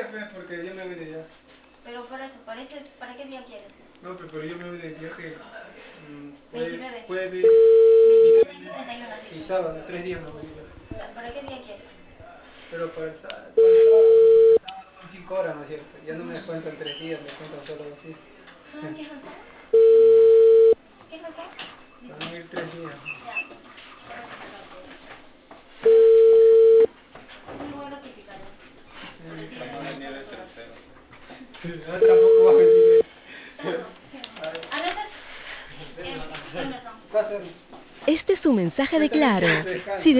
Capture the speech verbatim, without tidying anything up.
pues, porque yo me voy de viaje. Pero para eso, ¿para, ese, ¿para qué día quieres? No, pero, pero yo me voy de viaje. Mmm, veintinueve. Jueves, veintinueve y treinta y uno. y sábado, tres días me voy. ¿Para qué día quieres? Pero para el sábado, para el sábado son cinco horas, ¿no es cierto? Ya no me descuentan tres días, me descuentan solo dos días. Ah, ¿qué pasó? ¿Qué pasó? Van a ir tres días. Ya. Muy bueno típica, ¿no? No hay nieve tercero. No, tampoco va a venir. Ah, ¿no estás? ¿Qué? ¿Qué pasó? Pásale. Este es un mensaje de Esta vez Claro. descansa. Si